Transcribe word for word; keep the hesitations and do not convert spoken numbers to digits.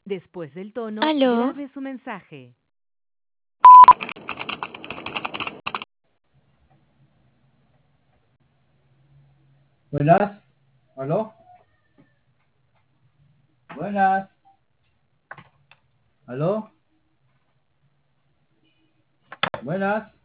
Después del tono, Aló, grabe su mensaje. Buenas. ¿Aló? Buenas. ¿Aló? Buenas.